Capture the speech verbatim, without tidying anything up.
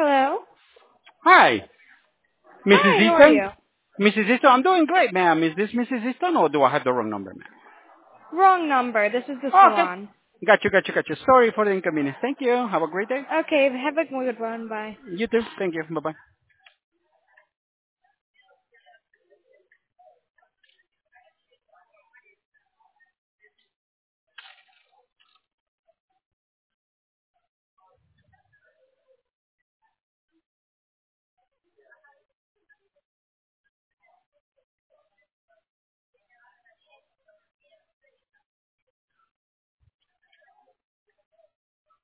Hello. Hi, missus Hi, how are Easton? you? missus Easton, I'm doing great, ma'am. Is this missus Easton or do I have the wrong number, ma'am? Wrong number. This is the Okay. salon. Got you, got you, got you. Sorry for the inconvenience. Thank you. Have a great day. Okay, have a good one. Bye. You too. Thank you. Bye-bye.